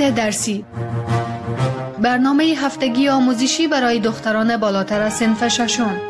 صفحات درسی، برنامه هفتگی آموزشی برای دختران بالاتر از صنف ششم.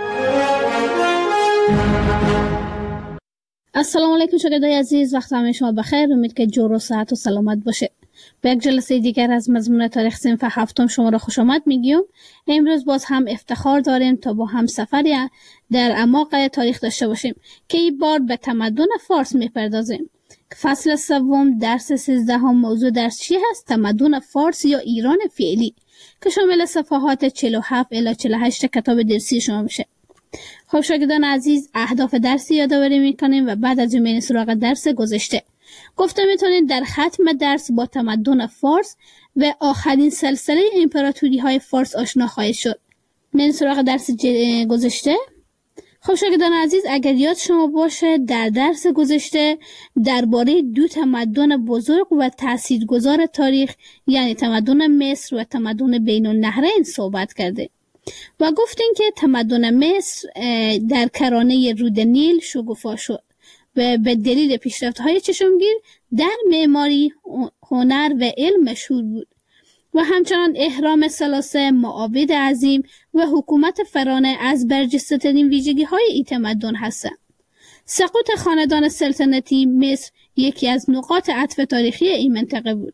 السلام علیکم شاگردای عزیز، وقت همه شما بخیر. امید که جور و صحت و سلامت باشه. به یک جلسه دیگر از مضمون تاریخ صنف هفتم شما را خوش آمد میگیم. امروز باز هم افتخار داریم تا با هم سفری در اعماق تاریخ داشته باشیم که این بار به تمدن فارس میپردازیم. فصل سوم درس 13 موضوع درس چی هست؟ تمدن فارس یا ایران فعلی که شامل صفحات 47 الی 48 کتاب درسی شما میشه. خب شاگردان عزیز، اهداف درسی یادآوری میکنیم و بعد از اون میریم سراغ درس گذشته. گفته میتونید در ختم درس با تمدن فارس و آخرین سلسله امپراتوری های فارس آشنا خواهید شد. میریم سراغ درس گذشته. خب شاگردان عزیز، اگر یاد شما باشه در درس گذشته درباره دو تمدن بزرگ و تاثیرگذار تاریخ یعنی تمدن مصر و تمدن بین النهرین صحبت کرده و گفتیم که تمدن مصر در کرانه رود نیل شکوفا شد و به دلیل پیشرفت‌های چشمگیر در معماری، هنر و علم مشهور بود و همچنان اهرام ثلاثه، معابد عظیم و حکومت فرانه از برجسته‌ترین ویژگی‌های این تمدن هستند. سقوط خاندان سلطنتی مصر یکی از نقاط عطف تاریخی این منطقه بود.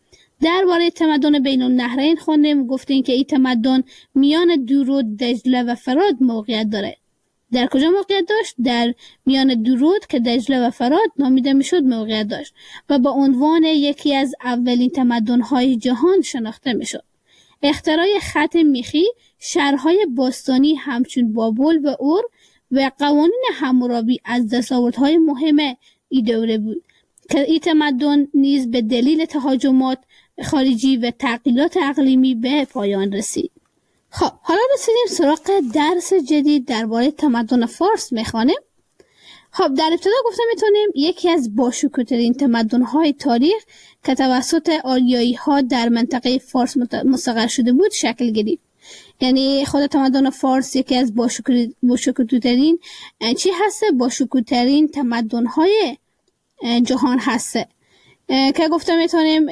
درباره تمدن بین النهرین خوندیم، گفتیم که این تمدن میان دو رود دجله و فرات موقعیت داره. در کجا موقعیت داشت؟ در میان دو رود که دجله و فرات نامیده میشد موقعیت داشت و با عنوان یکی از اولین تمدن‌های جهان شناخته میشد. اختراع خط میخی، شهرهای باستانی همچون بابل و اور و قوانین حمورابی از دستاوردهای مهم این دوره بود که این تمدن نیز به دلیل تهاجمات خارجی و تغییرات اقلیمی به پایان رسید. خب حالا رسیدیم سراغ درس جدید درباره تمدن فارس میخوانیم. خب در ابتدا گفته میتونیم یکی از باشکوه‌ترین تمدن‌های تاریخ که توسط آریایی‌ها در منطقه فارس مستقر شده بود شکل گرفت. یعنی خود تمدن فارس یکی از باشکوه‌ترین چی هسته؟ باشکوه‌ترین تمدن‌های جهان هسته که گفته میتونیم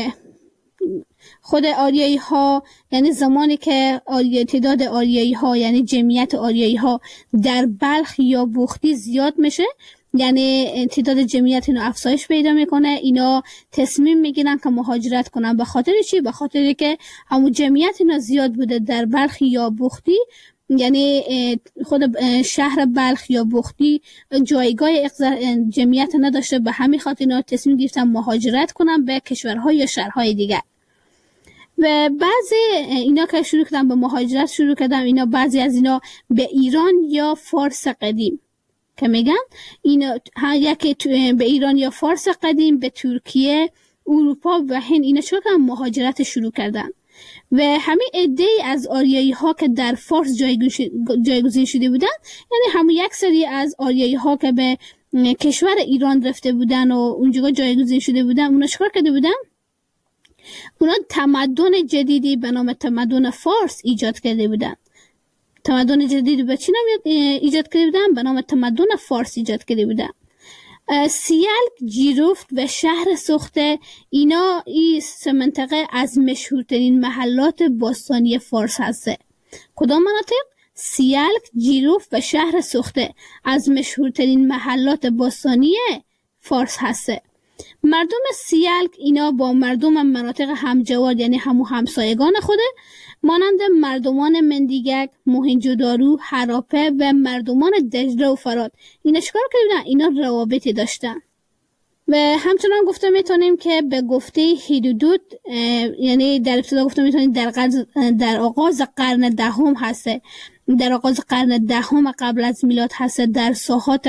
خود آریایی ها، یعنی زمانی که تعداد آریایی ها یعنی جمعیت آریایی ها در بلخ یا بختی زیاد میشه، یعنی تعداد جمعیت اینو افزایش پیدا میکنه، اینا تصمیم میگیرن که مهاجرت کنن. به خاطر چی؟ به خاطری که همون جمعیت اینا زیاد بوده در بلخ یا بختی، یعنی خود شهر بلخ یا بختی جایگاه جمعیت نداشته، به همین خاطر اینا تصمیم گرفتن مهاجرت کنن به کشورهای یا شهرهای دیگر. و بعضی اینا که شروع کردن به مهاجرت شروع کردن، اینا بعضی از اینا به ایران یا فارس قدیم که میگن اینا یکی به ایران یا فارس قدیم، به ترکیه، اروپا و هند اینا چون مهاجرت شروع کردن و همین عده‌ای از آریایی ها که در فارس جایگزین شده بودن، یعنی همون یک سری از آریایی ها که به کشور ایران رفته بودن و اونجا جایگزین شده بودن، اونا چیکار کرده بودن؟ اونا تمدن جدیدی به نام تمدن فارس ایجاد کرده بودن. تمدن جدیدی به چی نام ایجاد کرده بودن؟ به نام تمدن فارس ایجاد کرده بودن. سیلک، جیروفت و شهر سخته، اینا این سه منطقه از مشهورترین محلات باستانی فارس هسته. کدام مناطق؟ سیلک، جیروفت و شهر سخته از مشهورترین محلات باستانی فارس هسته. مردم سیلک اینا با مردم مناطق همجوار یعنی همسایگان خوده مانند مردمان مندیگک، موهنجودارو، هراپه و مردمان دجله و فرات اینا چیکار کردن؟ اینا روابطی داشتن. و همچنان گفته میتونیم که به گفته هیرودوت، یعنی در ابتدا گفته میتونیم در آغاز قرن دهم هسته، در آغاز قرن دهم قبل از میلاد هسته، در ساحات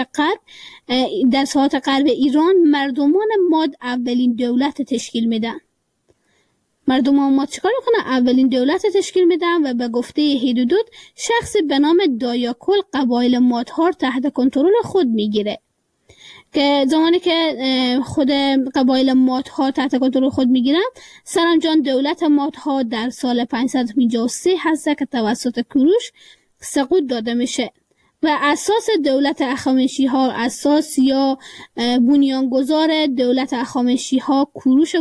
غرب ایران مردمان ماد اولین دولت تشکیل میدن. مردمان ماد چیکار میکنن؟ اولین دولت تشکیل میدن و به گفته هیرودوت شخصی به نام دایاکل قبایل مادها تحت کنترل خود میگیره که زمانی که خود قبایل مادها تحت کنترل خود میگیرن، سرانجام دولت مادها در سال 553 هسته که توسط کوروش سقوط داده میشه و اساس دولت هخامنشی ها، اساس یا بنیانگذار دولت هخامنشی ها کوروش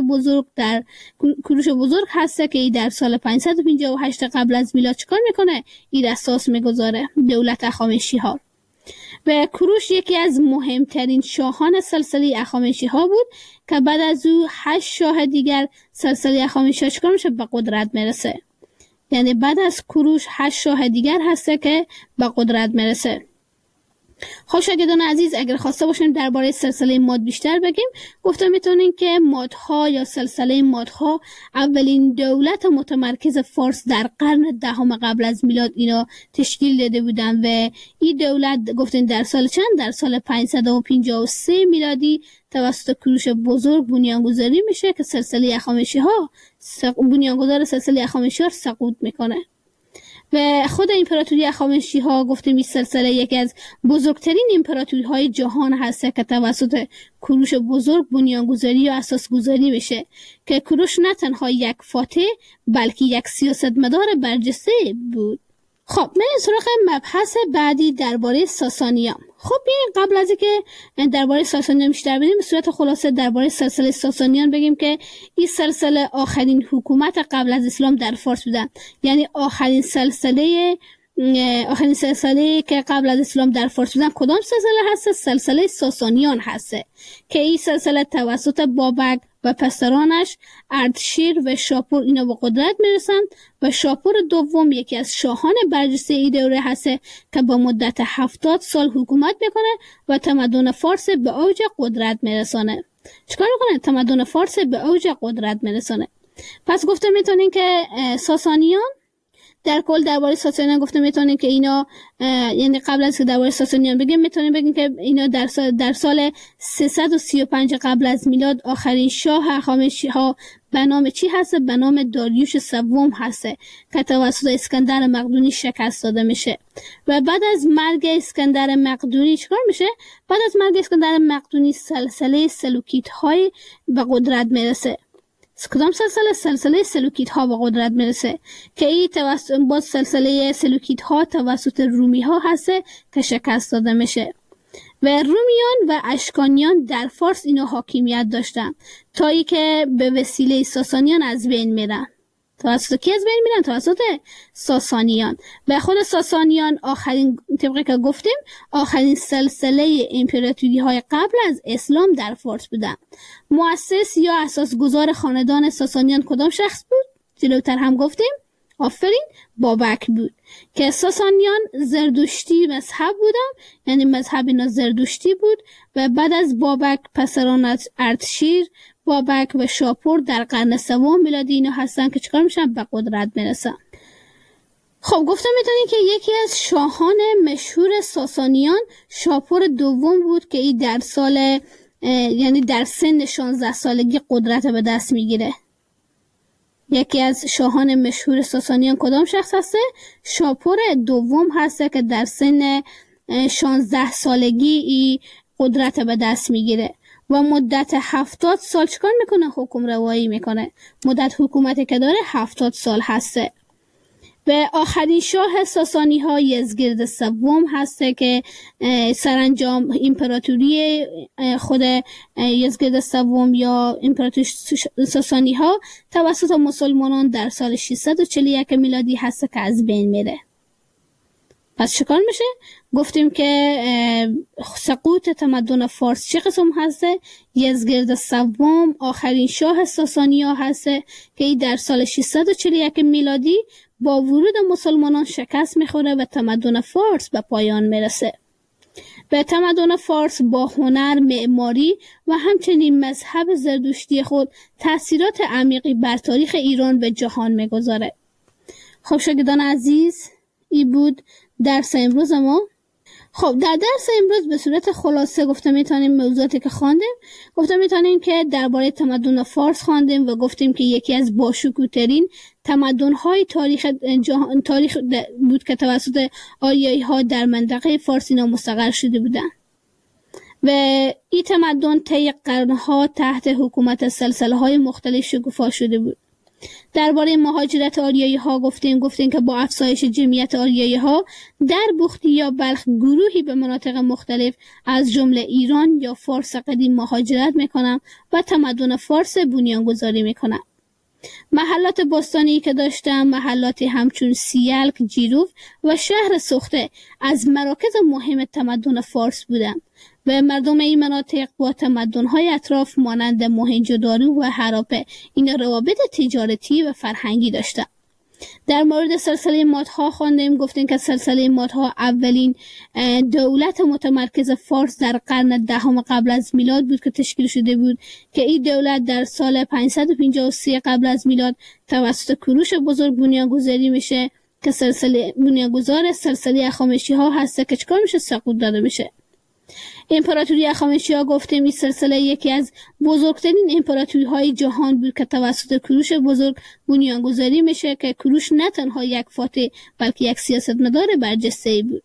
بزرگ هسته که ای در سال 558 قبل از میلاد چکار میکنه؟ این اساس میگذاره دولت هخامنشی ها. و کوروش یکی از مهمترین شاهان سلسله هخامنشی ها بود که بعد از او 8 شاه دیگر سلسله هخامنشی ها چکار میشه؟ به قدرت میرسه. یعنی بعد از کوروش 8 شاه دیگر هسته که به قدرت میرسه. خب شاگردان عزیز، اگر خواسته باشیم درباره سلسله ماد بیشتر بگیم، گفته میتونیم که مادها یا سلسله مادها اولین دولت متمرکز فارس در قرن 10 قبل از میلاد اینا تشکیل داده بودن و این دولت گفتیم در سال چند؟ در سال 553 میلادی توسط کوروش بزرگ بنیانگذاری میشه که سلسله هخامنشی ها بنیانگذار سلسله هخامنشی ها سقوط میکنه. و خود امپراتوری هخامنشی ها گفتیم این سلسله یکی از بزرگترین امپراتوری های جهان هست که توسط کوروش بزرگ بنیانگذاری و اساسگذاری میشه که کوروش نه تنها یک فاتح بلکه یک سیاستمدار برجسته بود. خب من سراغ مبحث بعدی درباره ساسانیان. خب بیاین قبل از اینکه درباره ساسانیان بیشتر بدیم به صورت خلاصه درباره سلسله ساسانیان بگیم که این سلسله آخرین حکومت قبل از اسلام در فارس بودن. یعنی آخرین سلسله که قبل از اسلام در فارس بودن کدام سلسله هست؟ سلسله ساسانیان هست که این سلسله توسط بابک و پسرانش اردشیر و شاپور اینا به قدرت میرسند و شاپور دوم یکی از شاهان برجسته این دوره هست که با مدت 70 سال حکومت میکنه و تمدن فارس به اوج قدرت میرسانه. چیکار میکنه؟ تمدن فارس به اوج قدرت میرسانه. پس گفته میتونین که ساسانیان در کل درباره ساسانیان گفته میتونیم که اینا یعنی قبل از که درباره ساسانیان بگیم میتونیم بگیم که اینا در سال 335 قبل از میلاد آخرین شاه هخامنشی ها به نام چی هست؟ به نام داریوش سوم هست که توسط اسکندر مقدونی شکست داده میشه. و بعد از مرگ اسکندر مقدونی چیکار میشه؟ بعد از مرگ اسکندر مقدونی سلسله سلوکیت های به قدرت میرسه. کدام سلسله؟ سلسله سلوکیت ها به قدرت میرسه که این باز سلسله سلوکیت ها توسط رومی ها هست که شکست داده میشه. و رومیان و اشکانیان در فارس اینا حاکمیت داشتن تا ای که به وسیله ساسانیان از بین میرن. توسط کی از بین میرن؟ توسط ساسانیان. و خود ساسانیان آخرین طبقه که گفتیم آخرین سلسله امپراتوری های قبل از اسلام در فارس بودن. مؤسس یا اساسگذار خاندان ساسانیان کدام شخص بود؟ جلوتر هم گفتیم آفرین بابک بود که ساسانیان زردشتی مذهب بودن، یعنی مذهب اینا زردشتی بود و بعد از بابک پسران اردشیر بابک و شاپور در قرن 3 میلادی اینا هستن که چیکار میشن؟ به قدرت میرسن. خب گفتم میتونین که یکی از شاهان مشهور ساسانیان شاپور دوم بود که این در سال یعنی در سن 16 سالگی قدرت به دست میگیره. یکی از شاهان مشهور ساسانیان کدام شخص هسته؟ شاپور دوم هسته که در سن 16 سالگی ای قدرت به دست میگیره و مدت 70 سال چکار میکنه؟ حکم روایی میکنه. مدت حکومتی که داره 70 سال هسته. و آخرین شاه ساسانی ها یزگرد سوم هسته که سرانجام امپراتوری خود یزگرد سوم یا امپراتوری ساسانی ها توسط مسلمانان در سال 641 میلادی هسته که از بین میره. پس چکار میشه؟ گفتیم که سقوط تمدن فارس چه قسم هسته؟ یزگرد سوم آخرین شاه ساسانی ها هسته که ای در سال 641 میلادی با ورود مسلمانان شکست میخوره و تمدن فارس به پایان میرسه. و تمدن فارس با هنر، معماری و همچنین مذهب زردشتی خود تأثیرات عمیقی بر تاریخ ایران و جهان میگذاره. خب شاگردان عزیز، این بود درس امروز ما. خب در درس امروز به صورت خلاصه گفتم میتونیم موضوعاتی که خواندیم، گفتم میتونیم که درباره تمدن فارس خواندیم و گفتیم که یکی از باشکوه‌ترین تمدن‌های تاریخ بود که توسط آریایی‌ها در منطقه فارس اینا مستقر شده بودند و این تمدن طی قرن‌ها تحت حکومت سلسله‌های مختلف شکوفا شده بود. درباره مهاجرت آریایی ها گفتیم که با افزایش جمعیت آریایی ها در بختی یا بلخ گروهی به مناطق مختلف از جمله ایران یا فارس قدیم مهاجرت میکنند و تمدن فارس بنیانگذاری میکنند. محلات باستانی که داشتم محلاتی همچون سیلک، جیروف و شهر سخته از مراکز مهم تمدن فارس بودند و مردم این مناطق با تمدن‌های اطراف مانند موهنجودارو و هراپه این روابط تجارتی و فرهنگی داشتند. در مورد سلسله مادها خواندیم، گفتیم که سلسله مادها اولین دولت متمرکز فارس در قرن دهم قبل از میلاد بود که تشکیل شده بود که این دولت در سال 553 قبل از میلاد توسط کوروش بزرگ بنیانگذاری میشه که بنیانگذار سلسله هخامنشی ها هسته که چکار میشه؟ سقوط داده میشه. امپراتوری هخامنشی ها گفتیم این سلسله یکی از بزرگترین امپراتوری های جهان بود که توسط کوروش بزرگ بنیانگذاری میشه که کوروش نه تنها یک فاتح بلکه یک سیاستمدار برجسته بود.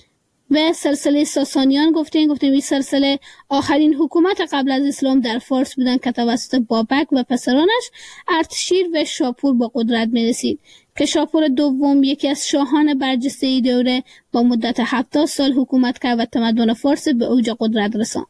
و سلسله ساسانیان گفتیم این سلسله آخرین حکومت قبل از اسلام در فارس بودن که توسط بابک و پسرانش ارتشیر و شاپور با قدرت میرسید که شاپور دوم یکی از شاهان برجسته دوره با مدت 70 سال حکومت کرد و تمدن فارس به اوج قدرت رساند.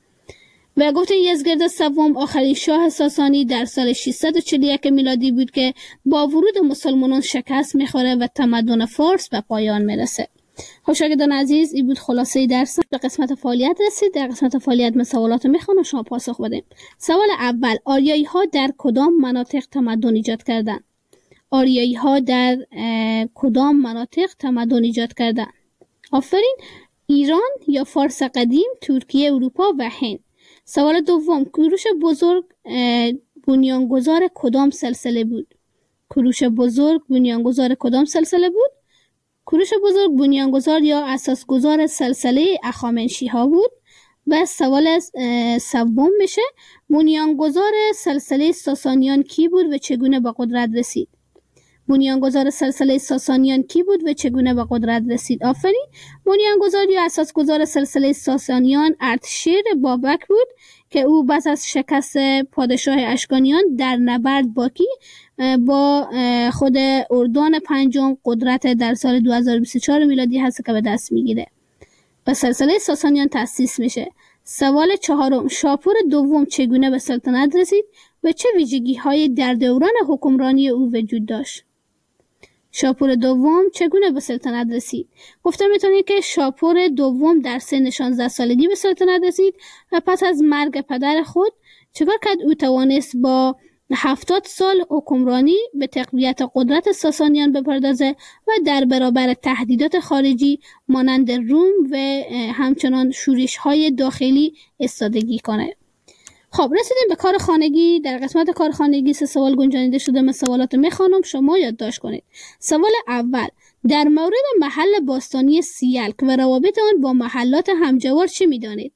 و گفتیم یزدگرد سوم آخرین شاه ساسانی در سال 641 میلادی بود که با ورود مسلمانان شکست میخوره و تمدن فارس به پایان میرسه. خب شاگردان عزیز، این بود خلاصه درس. به قسمت فعالیت رسید. در قسمت فعالیت من سوالات میخوام و شما پاسخ بدیم. سوال اول، آریایی ها در کدام مناطق تمدن ایجاد کردند؟ آریایی ها در کدام مناطق تمدن ایجاد کردند؟ آفرین، ایران یا فارس قدیم، ترکیه، اروپا و هند. سوال دوم، کوروش بزرگ بنیانگذار کدام سلسله بود؟ کوروش بزرگ بنیانگذار کدام سلسله بود؟ کوروش بزرگ بنیانگذار یا اساسگذار سلسله هخامنشی ها بود. و سوال سوم میشه بنیانگذار سلسله ساسانیان کی بود و چگونه به قدرت رسید؟ بنیانگذار سلسله ساسانیان کی بود و چگونه به قدرت رسید؟ آفرین، بنیانگذار یا اساسگذار سلسله ساسانیان ارتشیر بابک بود که او پس از شکست پادشاه اشکانیان در نبرد باکی با خود اردان پنجم قدرت در سال 2024 میلادی هست که به دست میگیره و سلسله ساسانیان تأسیس میشه. سوال چهارم، شاپور دوم چگونه به سلطنت رسید و چه ویژگی های در دوران حکمرانی او وجود داشت؟ شاپور دوم چگونه به سلطنت رسید؟ گفته میتونید که شاپور دوم در سن 16 سالگی به سلطنت رسید و پس از مرگ پدر خود چکار کرد؟ او توانست با 70 سال حکمرانی به تقویت قدرت ساسانیان بپردازه و در برابر تهدیدات خارجی مانند روم و همچنان شورش های داخلی ایستادگی کنه. خب رسیدیم به کار خانگی. در قسمت کار خانگی 3 سوال گنجانیده شده. من سوالات میخوانم، شما یادداشت کنید. سوال اول، در مورد محل باستانی سیلک و روابط آن با محلات همجوار چه میدانید؟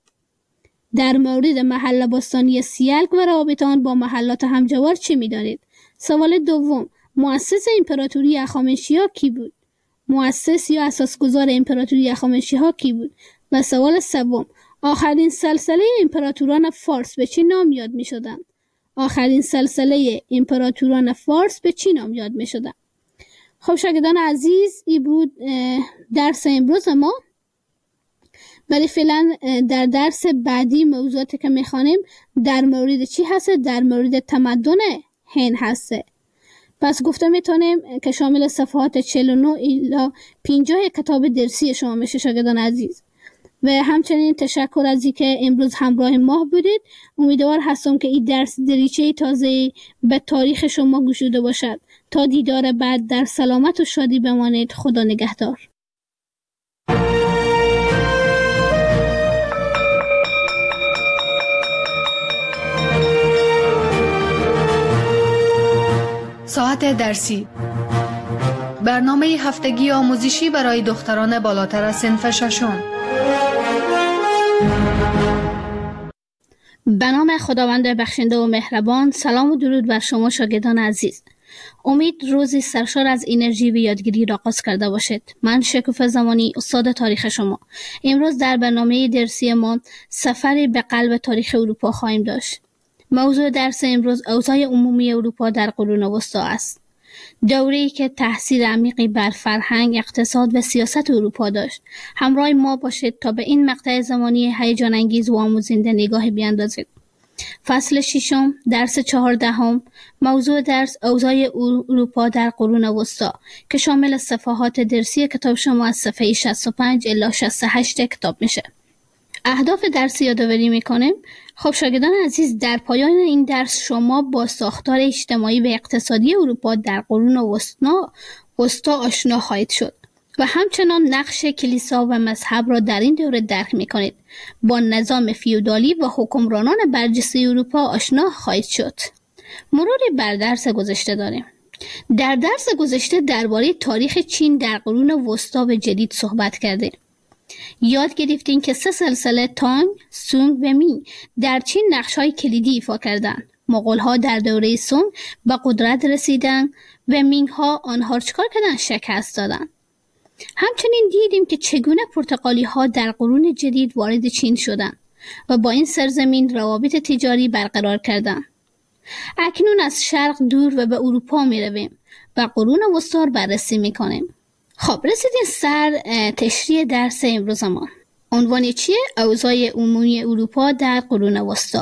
در مورد محل باستانی سیلک و روابط آن با محلات همجوار چه میدانید؟ سوال دوم، مؤسس امپراتوری هخامنشی ها کی بود؟ مؤسس یا اساسگذار امپراتوری هخامنشی ها کی بود؟ و سوال سوم، آخرین سلسله امپراتوران فارس به چه نام یاد می شدند؟ آخرین سلسله امپراتوران فارس به چه نام یاد می شدند؟ خب شاگردان عزیز، این بود درس امروز ما. ولی فعلا در درس بعدی موضوعاتی که میخوانیم در مورد چی هست؟ در مورد تمدن هند هسته. پس گفته میتونیم که شامل صفحات 49 الی 50 کتاب درسی شما میشه شاگردان عزیز. و همچنین تشکر از اینکه امروز همراه ما بودید. امیدوار هستم که این درس دریچه تازه به تاریخ شما گشوده باشد. تا دیدار بعد در سلامت و شادی بمانید. خدا نگهدار. ساعت درسی، برنامه هفتگی آموزشی برای دختران بالاتر از صنف ششم. به نام خداوند بخشنده و مهربان. سلام و درود بر شما شاگردان عزیز. امید روزی سرشار از انرژی و یادگیری را آغاز کرده باشید. من شکوفه زمانی، استاد تاریخ شما. امروز در برنامه درسی ما سفری به قلب تاریخ اروپا خواهیم داشت. موضوع درس امروز اوضاع عمومی اروپا در قرون وسطی است. دوره‌ای که تأثیر عمیقی بر فرهنگ، اقتصاد و سیاست اروپا داشت. همراه ما باشید تا به این مقطع زمانی هیجان انگیز و آموزنده نگاه بیاندازید. فصل 6، درس 14. موضوع درس اوضاع اروپا در قرون وسطی که شامل صفحات درسی کتاب شما از صفحه 65 الی 68 کتاب میشه. اهداف درس یادآوری میکنیم. خب شاگردان عزیز، در پایان این درس شما با ساختار اجتماعی و اقتصادی اروپا در قرون وسطی آشنا خواهید شد و همچنان نقش کلیسا و مذهب را در این دوره درک میکنید. با نظام فیودالی و حکمرانان برجسته اروپا آشنا خواهید شد. مروری بر درس گذشته داریم. در درس گذشته درباره تاریخ چین در قرون وسطی و جدید صحبت کردیم. یاد گرفتیم که 3 سلسله تانگ، سونگ و مینگ در چین نقش‌های کلیدی ایفا کردند. مغول‌ها در دوره سونگ به قدرت رسیدند و مینگ‌ها آنها چکار کردند؟ شکست دادند. همچنین دیدیم که چگونه پرتغالی‌ها در قرون جدید وارد چین شدند و با این سرزمین روابط تجاری برقرار کردند. اکنون از شرق دور و به اروپا می‌رویم و قرون وسطی را بررسی می‌کنیم. خب رسیدیم سر تشریح درس امروز ما. عنوان چیه؟ اوضاع عمومی اروپا در قرون وسطی.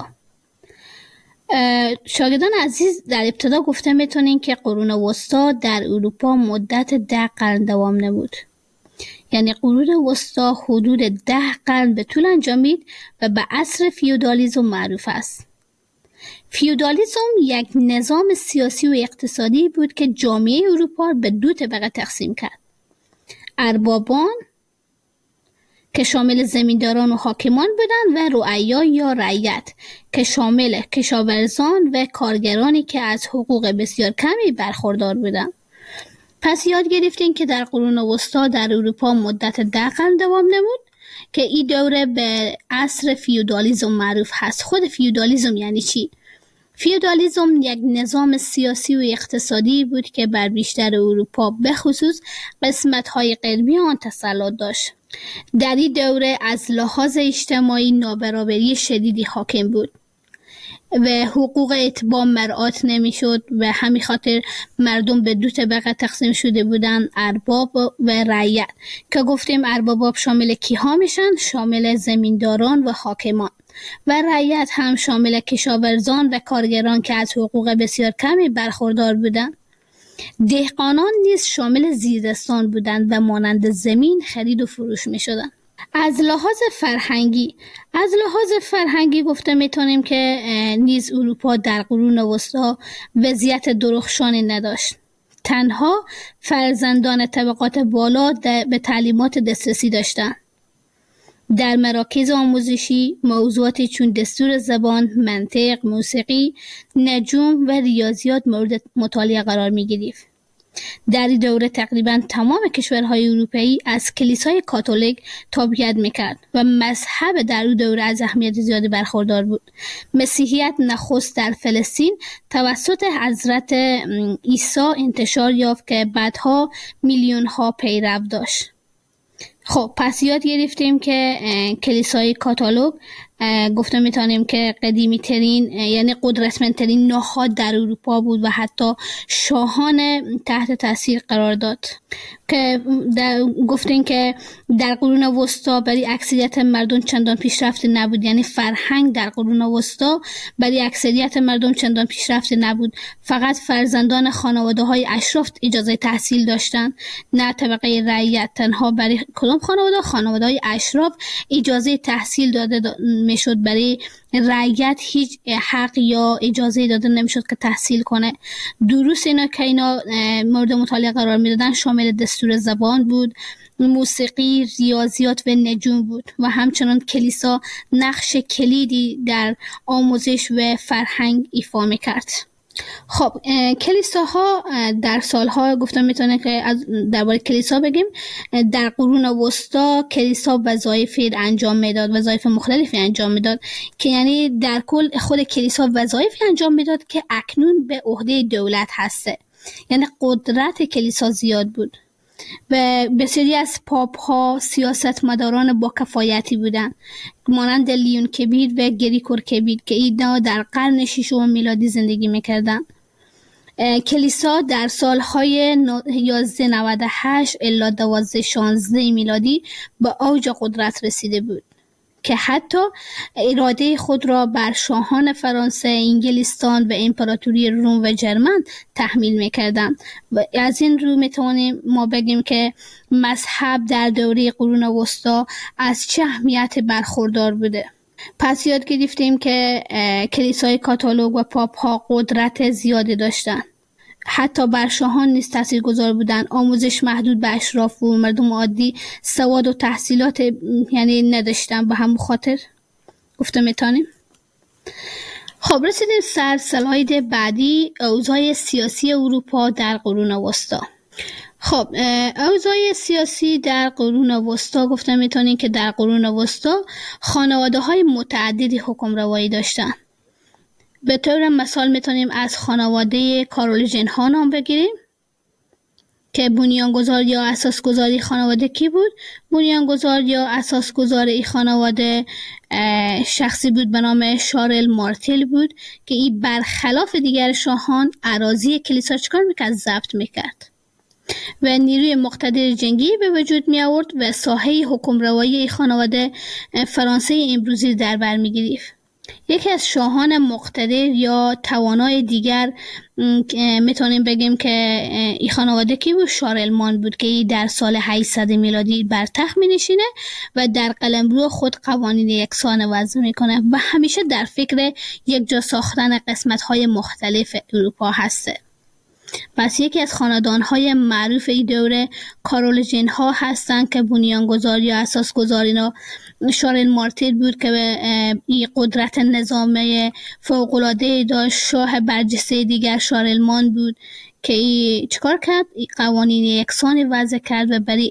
شاگردان عزیز، در ابتدا گفته میتونین که قرون وسطی در اروپا مدت 10 قرن دوام نمود. یعنی قرون وسطی حدود 10 قرن به طول انجامید و به عصر فیودالیسم معروف است. فیودالیسم یک نظام سیاسی و اقتصادی بود که جامعه اروپا به 2 طبقه تقسیم کرد. اربابان که شامل زمینداران و حاکمان بودند و رعایا یا رعیت که شامل کشاورزان و کارگرانی که از حقوق بسیار کمی برخوردار بودند. پس یاد گرفتیم که در قرون وسطی در اروپا مدت 10 قرن دوام نمود که این دوره به عصر فیودالیسم معروف هست. خود فیودالیسم یعنی چی؟ فیودالیسم یک نظام سیاسی و اقتصادی بود که بر بیشتر اروپا به خصوص قسمت‌های غربی آن تسلط داشت. در این دوره از لحاظ اجتماعی نابرابری شدیدی حاکم بود و حقوق اتباع مراعات نمی‌شد و همین خاطر مردم به 2 طبقه تقسیم شده بودند، ارباب و رعیت که گفتیم ارباب شامل کیها میشن؟ شامل زمینداران و حاکمان و رعیت هم شامل کشاورزان و کارگران که از حقوق بسیار کمی برخوردار بودند. دهقانان نیز شامل زیرستان بودند و مانند زمین خرید و فروش می شدند. از لحاظ فرهنگی گفته میتونیم که نیز اروپا در قرون وسطی وضعیت درخشانی نداشت. تنها فرزندان طبقات بالا به تعلیمات دسترسی داشتند. در مراکز آموزشی موضوعاتی چون دستور زبان، منطق، موسیقی، نجوم و ریاضیات مورد مطالعه قرار می گرفت. در این دوره تقریبا تمام کشورهای اروپایی از کلیسای کاتولیک تابعیت میکرد و مذهب در اون دوره از اهمیت زیادی برخوردار بود. مسیحیت نخست در فلسطین توسط حضرت عیسی انتشار یافت که بعدها میلیون ها پیرو داشت. خب پس یاد گرفتیم که کلیسای کاتولیک گفته میتونیم که قدیمی ترین یعنی قدرتمندترین نهاد در اروپا بود و حتی شاهان تحت تاثیر قرار داد. که گفتیم که در قرون وسطی برای اکثریت مردم چندان پیشرفته نبود، یعنی فرهنگ در قرون وسطی برای اکثریت مردم چندان پیشرفته نبود. فقط فرزندان خانواده‌های اشراف اجازه تحصیل داشتند، نه طبقه رعیت. تنها برای کدام خانواده‌های اشراف اجازه تحصیل داده میشد، برای رعیت هیچ حق یا اجازه داده نمیشد که تحصیل کنه. دروس اینا که اینا مورد مطالعه قرار میدادن شامل دستور زبان بود، موسیقی، ریاضیات و نجوم بود و همچنان کلیسا نقش کلیدی در آموزش و فرهنگ ایفا میکرد. خب کلیساها در سالها گفتم میتونه که درباره کلیسا بگیم. در قرون وسطی کلیسا وظایفی انجام میداد، وظایف مختلفی انجام میداد که یعنی در کل خود کلیسا وظایفی انجام میداد که اکنون به عهده دولت هسته. یعنی قدرت کلیسا زیاد بود. و بسیاری از پاپ ها سیاستمداران با کفایتی بودند، مانند لیون کبیر و گریگور کبیر که اینا در قرن ششم میلادی زندگی میکردند. کلیسا در سالهای 1198 الی 1216 میلادی به اوج قدرت رسیده بود که حتی اراده خود را بر شاهان فرانسه، انگلستان و امپراتوری روم و جرمن تحمیل می‌کردند. و از این رو میتونیم ما بگیم که مذهب در دوره قرون وسطا از چه اهمیت برخوردار بوده. پس یاد گرفتیم که کلیسای کاتولیک و پاپ ها قدرت زیادی داشتند. حتی بر شاهان نیز تاثیرگذار بودند. آموزش محدود به اشراف و مردم عادی سواد و تحصیلات یعنی نداشتن. به همون خاطر گفته میتونیم. خب رسیدیم سر سلاید بعدی، اوضاع سیاسی اروپا در قرون وسطا. خب اوضاع سیاسی در قرون وسطا گفته میتونیم که در قرون وسطا خانواده های متعددی حکم روایی داشتن. به طور مثال میتونیم از خانواده کارولینژین ها نام بگیریم که بنیانگذار یا اساسگذاری خانواده کی بود؟ بنیانگذار یا اساسگذار این خانواده شخصی بود به نام شارل مارتل بود که این برخلاف دیگر شاهان اراضی کلیسا چکار میکرد؟ ضبط میکرد و نیروی مقتدر جنگی به وجود می آورد و ساحه حکم روایی این خانواده فرانسه امروزی در بر می گرفت. یکی از شاهان مقتدر یا توانای دیگر میتونیم بگیم که این خانواده کی بود؟ شارلمان بود که در سال 800 میلادی بر تخت می نشینه و در قلمرو خود قوانین یکسان وضع میکنه و همیشه در فکر یک جا ساختن قسمت‌های مختلف اروپا هسته. پس یکی از خاندان‌های معروف این دوره کارولینژین ها هستند که بنیانگذار یا اساسگذار اینا شارل مارتل بود که این قدرت نظامی فوق‌العاده داشت. شاه برجسته دیگر شارلمان بود که این چیکار کرد؟ این قوانین یکسانی وضع کرد و برای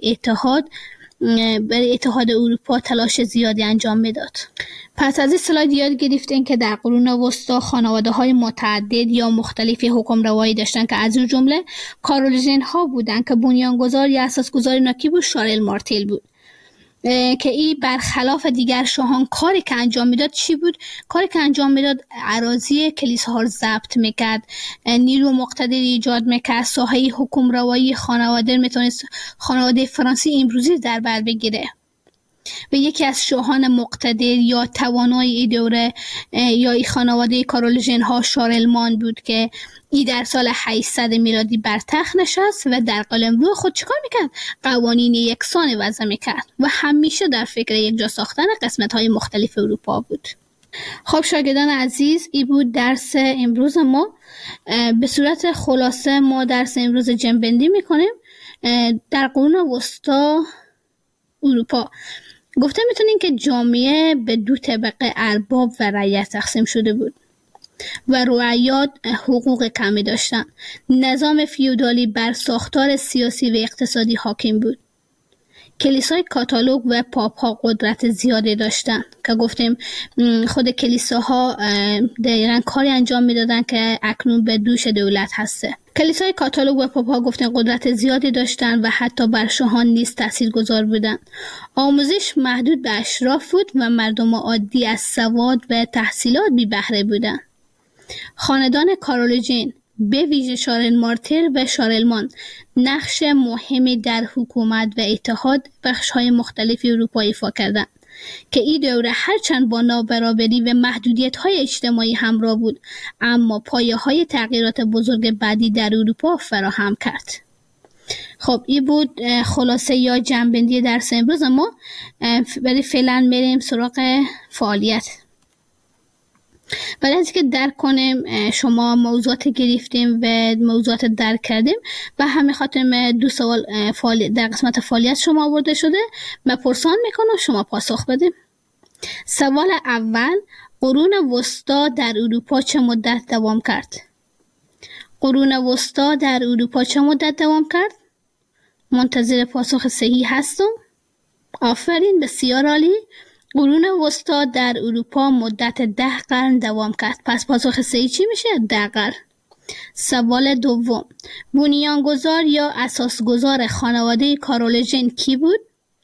اتحاد اروپا تلاش زیادی انجام میداد. پس از این سلاید یاد گرفتین که در قرون وسطا خانواده های متعدد یا مختلفی حکم روایی داشتن که از اون جمله کارولینژین ها بودن که بنیانگذار یا اساسگذار ناکی بود شارل مارتل بود که این برخلاف دیگر شاهان کاری که انجام میداد چی بود؟ کاری که انجام میداد اراضی کلیساها رو ضبط میکرد، نیرو مقتدر ایجاد میکرد، ساحه حکم روایی خانواده میتونست خانواده فرانسه امروزی در بر بگیره. و یکی از شاهان مقتدر یا توانای این دوره یا این خانواده کارولینژین ها شارلمان بود که ای در سال 800 میلادی بر تخت نشست و در قلمرو خود چیکار میکرد؟ قوانین یکسان وضع میکرد و همیشه در فکر یک جا ساختن قسمت های مختلف اروپا بود. خب شاگردان عزیز، این بود درس امروز ما. به صورت خلاصه ما درس امروز جمع‌بندی میکنیم. در قرون وسطا اروپا گفته میتونیم که جامعه به دو طبقه ارباب و رعیت تقسیم شده بود و رعیات حقوق کمی داشتند. نظام فیودالی بر ساختار سیاسی و اقتصادی حاکم بود. کلیسای کاتولیک و پاپ ها قدرت زیادی داشتند که گفتیم خود کلیساها دقیقاً کاری انجام میدادن که اکنون به دوش دولت هسته. کلیسای کاتولیک و پاپ ها گفتیم قدرت زیادی داشتن و حتی بر شاهان نیز تاثیرگذار بودند. آموزش محدود به اشراف بود و مردم عادی از سواد و تحصیلات بی بهره بودند. خاندان کارولینژین به ویژه شارل مارتل و شارلمان نقش مهمی در حکومت و اتحاد بخش‌های مختلف اروپا ایفا کردند که این دوره هرچند با نابرابری و محدودیت‌های اجتماعی همراه بود اما پایه‌های تغییرات بزرگ بعدی در اروپا فراهم کرد. خب این بود خلاصه یا جمع‌بندی درس امروز ما. برای فعلا بریم سراغ فعالیت. برای اینکه درک کنیم شما موضوعات گرفتیم و موضوعات درک کردیم و همین خاطر دو سوال در قسمت فعالیت شما آورده شده من پرسان میکنم شما پاسخ بدیم. سوال اول، قرون وسطا در اروپا چه مدت دوام کرد؟ قرون وسطا در اروپا چه مدت دوام کرد؟ منتظر پاسخ صحیح هستم. آفرین، بسیار عالی. قرون وسطا در اروپا مدت 10 قرن دوام کرد. پس پاسخ صحیح چی میشه؟ 10 قرن. سوال دوم، بنیانگذار یا اساسگذار خانواده کارولیژن کی بود؟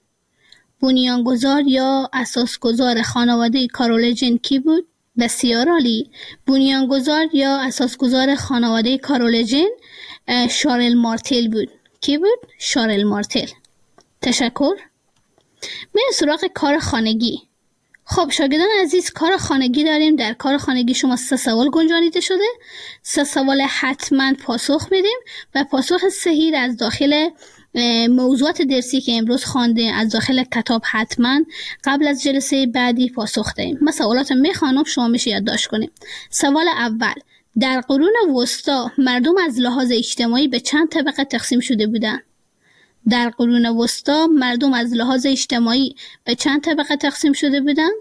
بنیانگذار یا اساسگذار خانواده کارولیژن کی بود؟ بسیار عالی. بنیانگذار یا اساسگذار خانواده کارولیژن شارل مارتل بود. کی بود؟ شارل مارتل. تشکر. میریم سراغ کار خانگی. خب شاگردان عزیز، کار خانگی داریم. در کار خانگی شما 3 سوال گنجانیده شده. 3 سوال حتما پاسخ بدیم و پاسخ صحیح از داخل موضوعات درسی که امروز خواندیم از داخل کتاب حتما قبل از جلسه بعدی پاسخ دهیم. من سوالات میخوانم، شما میشه یادداشت کنیم. سوال اول، در قرون وسطا مردم از لحاظ اجتماعی به چند طبقه تقسیم شده بودند؟ در قرون وسطا مردم از لحاظ اجتماعی به چند طبقه تقسیم شده بودند؟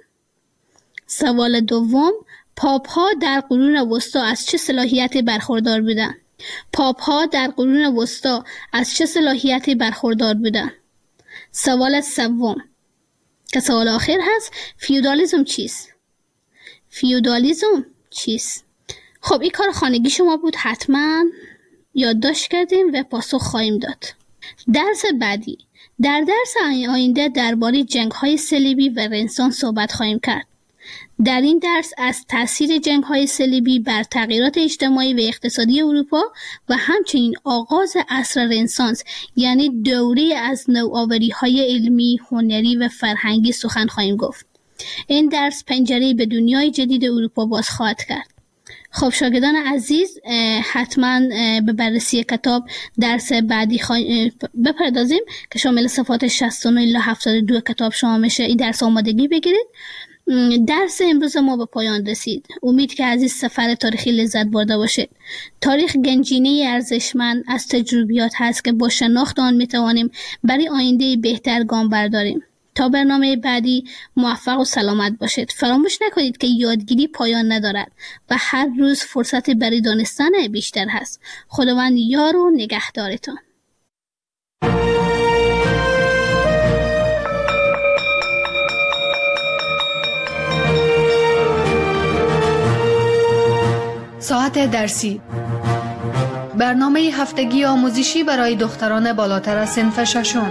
سوال دوم، پاپ ها در قرون وسطا از چه صلاحیتی برخوردار بودند؟ پاپ ها در قرون وسطا از چه صلاحیتی برخوردار بودند؟ سوال سوم که سوال آخر هست، فیودالیسم چیست؟ فیودالیسم چیست؟ خب این کار خانگی شما بود، حتما یادداشت کردیم و پاسخ خواهیم داد. درس بعدی، در درس آینده درباره جنگ‌های صلیبی و رنسانس صحبت خواهیم کرد. در این درس از تاثیر جنگ‌های صلیبی بر تغییرات اجتماعی و اقتصادی اروپا و همچنین آغاز عصر رنسانس یعنی دوره از نوآوری‌های علمی، هنری و فرهنگی سخن خواهیم گفت. این درس پنجره‌ای به دنیای جدید اروپا باز خواهد کرد. خب شاگردان عزیز، حتما به بررسی کتاب درس بعدی بپردازیم که شامل صفحات 69 الی 72 کتاب شما میشه این درس آمادگی بگیرید. درس امروز ما به پایان رسید. امید که از این سفر تاریخی لذت برده باشید. تاریخ گنجینه ارزشمند از تجربیات هست که با شناخت آن میتوانیم برای آینده بهتر گام برداریم. تا برنامه بعدی موفق و سلامت باشید. فراموش نکنید که یادگیری پایان ندارد و هر روز فرصت برای دانستن بیشتر هست. خداوند یار و نگهدارتان. ساعت درسی، برنامه هفتگی آموزشی برای دختران بالاتر از صنف ششم.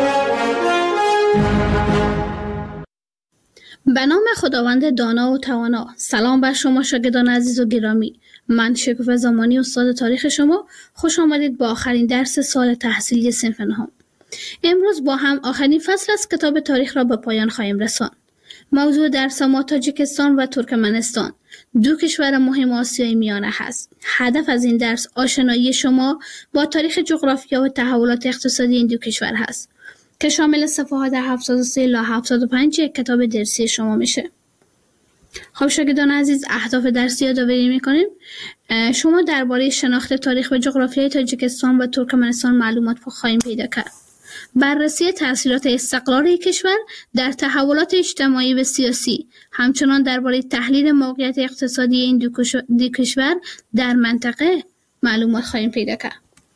به نام خداوند دانا و توانا. سلام بر شما شاگردان عزیز و گرامی. من شکوفه زمانی استاد تاریخ شما. خوش آمدید با آخرین درس سال تحصیلی صنف نهم. امروز با هم آخرین فصل از کتاب تاریخ را به پایان خواهیم رساند. موضوع درس ما تاجیکستان و ترکمنستان، 2 کشور مهم آسیای میانه هست. هدف از این درس آشنایی شما با تاریخ جغرافیا و تحولات اقتصادی این 2 کشور هست که شامل صفحات 73 الی 75 کتاب درسی شما میشه. خب شاگردان عزیز، اهداف درسی یادآوری میکنیم. شما درباره شناخت تاریخ و جغرافیای تاجیکستان و ترکمنستان معلومات خواهیم پیدا کرد. بررسی تأثیرات استقلال کشور در تحولات اجتماعی و سیاسی، همچنان درباره تحلیل موقعیت اقتصادی این 2 کشور در منطقه معلومات خواهیم پیدا کرد.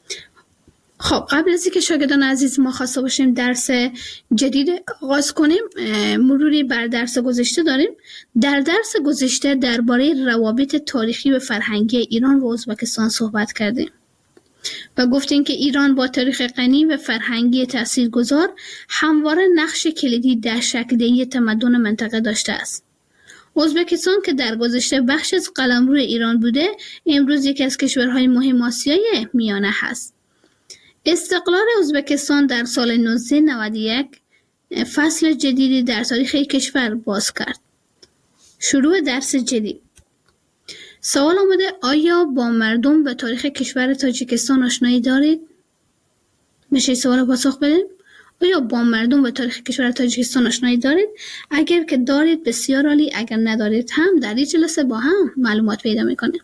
خب قبل از اینکه شاگردان عزیز ما خواسته باشیم درس جدید آغاز کنیم، مروری بر درس گذشته داریم. در درس گذشته درباره روابط تاریخی و فرهنگی ایران و ازبکستان صحبت کردیم و گفتیم که ایران با تاریخ غنی و فرهنگی تاثیرگذار همواره نقش کلیدی در شکل‌دهی تمدن منطقه داشته است. ازبکستان که در گذشته بخش از قلمرو ایران بوده، امروز یکی از کشورهای مهم آسیای میانه هست. استقلال ازبکستان در سال 1991 فصل جدیدی در تاریخ کشور باز کرد. شروع درس جدید. سوال آمده آیا با مردم و تاریخ کشور تاجیکستان آشنایی دارید؟ میشه سوال پاسخ بدیم؟ آیا با مردم و تاریخ کشور تاجیکستان آشنایی دارید؟ اگر که دارید بسیار عالی، اگر ندارید هم در این جلسه با هم معلومات پیدا میکنیم.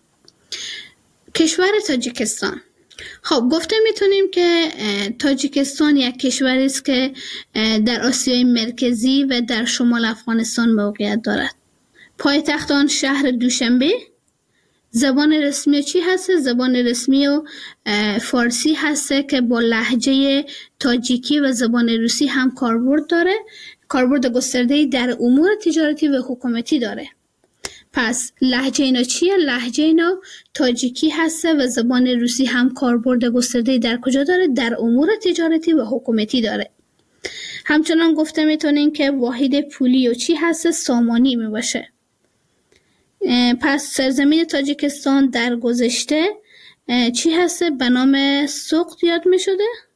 کشور تاجیکستان. خب گفته میتونیم که تاجیکستان یک کشوری است که در آسیای مرکزی و در شمال افغانستان موقعیت دارد. پایتخت آن شهر دوشنبه. زبان رسمی چی هست؟ زبان رسمی و فارسی هست که با لهجه تاجیکی و زبان روسی هم کاربرد داره. کاربرد گسترده‌ای در امور تجارتی و حکومتی داره. پس لهجه اینا چیه؟ لهجه اینا تاجیکی هسته و زبان روسی هم کاربرد گسترده در کجا داره؟ در امور تجارتی و حکومتی داره. همچنان گفته میتونین که واحد پولی و چی هست؟ سامانی می باشه. پس سرزمین تاجیکستان در گذشته چی هست؟ به نام سوقت یاد می شده؟